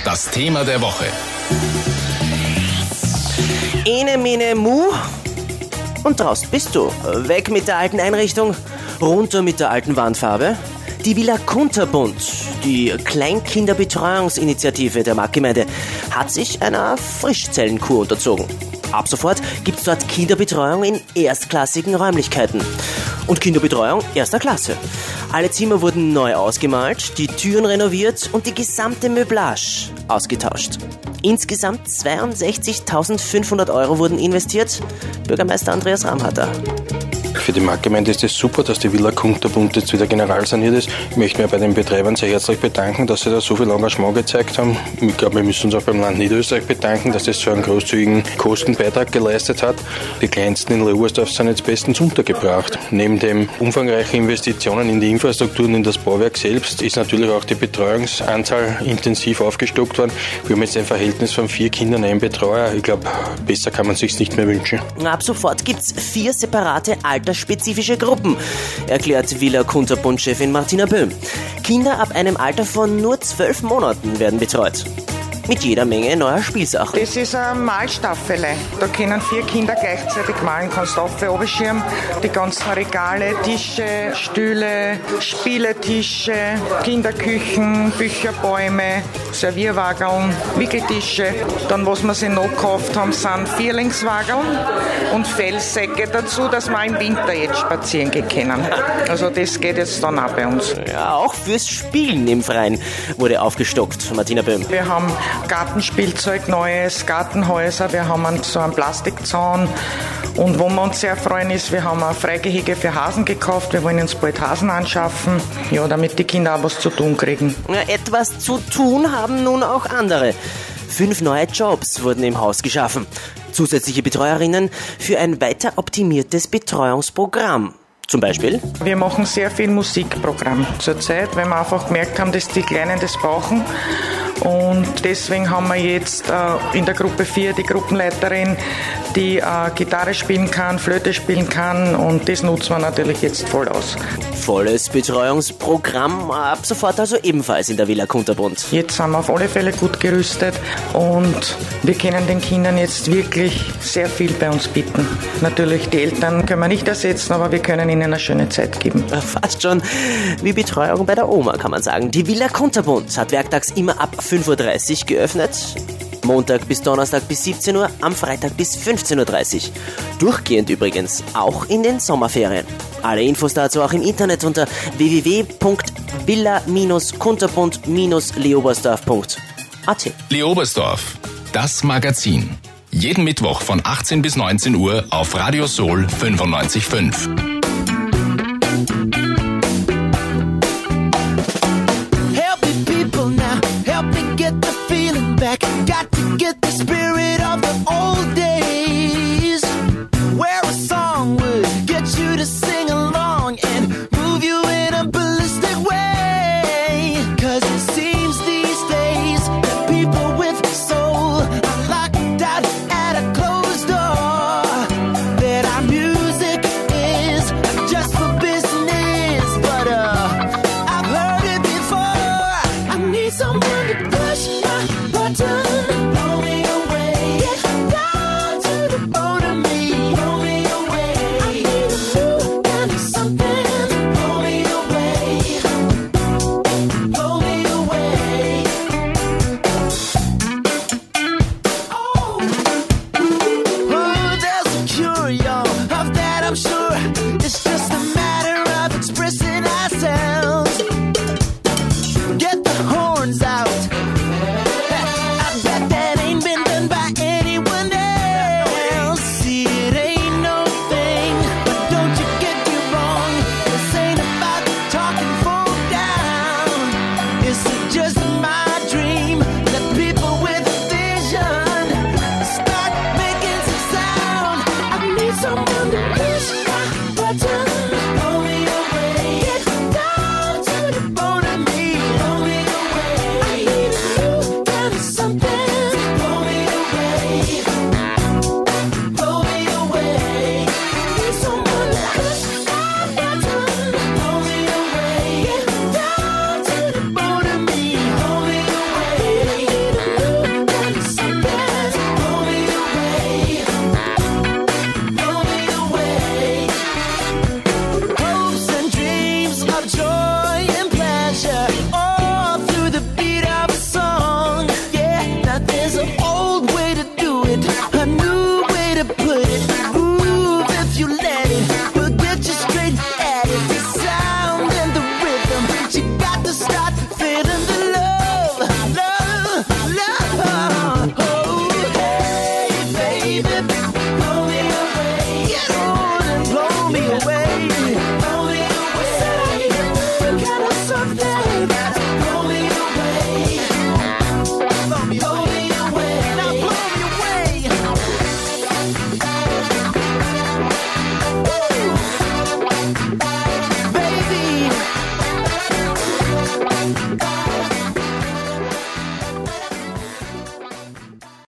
das Thema der Woche. Ene, mene, mu. Und draußen bist du. Weg mit der alten Einrichtung, runter mit der alten Wandfarbe. Die Villa Kunterbund, die Kleinkinderbetreuungsinitiative der Marktgemeinde, hat sich einer Frischzellenkur unterzogen. Ab sofort gibt's dort Kinderbetreuung in erstklassigen Räumlichkeiten. Und Kinderbetreuung erster Klasse. Alle Zimmer wurden neu ausgemalt, die Türen renoviert und die gesamte Möblage ausgetauscht. Insgesamt 62.500 € wurden investiert. Bürgermeister Andreas Ramhatter. Für die Marktgemeinde ist es super, dass die Villa Kunterbund jetzt wieder generalsaniert ist. Ich möchte mich bei den Betreibern sehr herzlich bedanken, dass sie da so viel Engagement gezeigt haben. Ich glaube, wir müssen uns auch beim Land Niederösterreich bedanken, dass es so einen großzügigen Kostenbeitrag geleistet hat. Die Kleinsten in Leobersdorf sind jetzt bestens untergebracht. Neben den umfangreichen Investitionen in die Infrastruktur und in das Bauwerk selbst ist natürlich auch die Betreuungsanzahl intensiv aufgestockt worden. Wir haben jetzt ein Verhältnis von 4 Kindern, ein Betreuer. Ich glaube, besser kann man es sich nicht mehr wünschen. Ab sofort gibt's 4 separate altersspezifische Gruppen, erklärt Villa Kunterbund-Chefin Martina Böhm. Kinder ab einem Alter von nur 12 Monaten werden betreut. Mit jeder Menge neuer Spielsachen. Das ist eine Malstaffele. Da können 4 Kinder gleichzeitig malen. Kannst auf den Oberschirm die ganzen Regale, Tische, Stühle, Spieletische, Kinderküchen, Bücherbäume, Servierwageln, Wickeltische. Dann, was wir sich noch gekauft haben, sind Vierlingswageln und Fellsäcke dazu, dass wir im Winter jetzt spazieren gehen können. Also das geht jetzt dann auch bei uns. Ja, auch fürs Spielen im Freien wurde aufgestockt, Martina Böhm. Wir haben Gartenspielzeug, neues Gartenhäuser, wir haben so einen Plastikzaun und wo wir uns sehr freuen ist, wir haben ein Freigehege für Hasen gekauft, wir wollen uns bald Hasen anschaffen, ja, damit die Kinder auch was zu tun kriegen. Ja, etwas zu tun haben nun auch andere. 5 neue Jobs wurden im Haus geschaffen. Zusätzliche Betreuerinnen für ein weiter optimiertes Betreuungsprogramm. Zum Beispiel? Wir machen sehr viel Musikprogramm zurzeit, weil wir einfach gemerkt haben, dass die Kleinen das brauchen. Und deswegen haben wir jetzt in der Gruppe 4 die Gruppenleiterin, die Gitarre spielen kann, Flöte spielen kann, und das nutzen wir natürlich jetzt voll aus. Volles Betreuungsprogramm ab sofort also ebenfalls in der Villa Kunterbund. Jetzt sind wir auf alle Fälle gut gerüstet und wir können den Kindern jetzt wirklich sehr viel bei uns bieten. Natürlich, die Eltern können wir nicht ersetzen, aber wir können ihnen eine schöne Zeit geben. Fast schon wie Betreuung bei der Oma, kann man sagen. Die Villa Kunterbund hat werktags immer ab 5.30 Uhr geöffnet. Montag bis Donnerstag bis 17 Uhr, am Freitag bis 15.30 Uhr. Durchgehend übrigens, auch in den Sommerferien. Alle Infos dazu auch im Internet unter www.villa-kunterbund-leobersdorf.at. Leobersdorf, das Magazin. Jeden Mittwoch von 18 bis 19 Uhr auf Radio Soul 95.5. Back. Got to get the spirit of the old days, where a song would get you to sing along and move you in a ballistic way. 'Cause it seems these days that people with soul are locked out at a closed door, that our music is just for business. But I've heard it before. I need someone to push my button.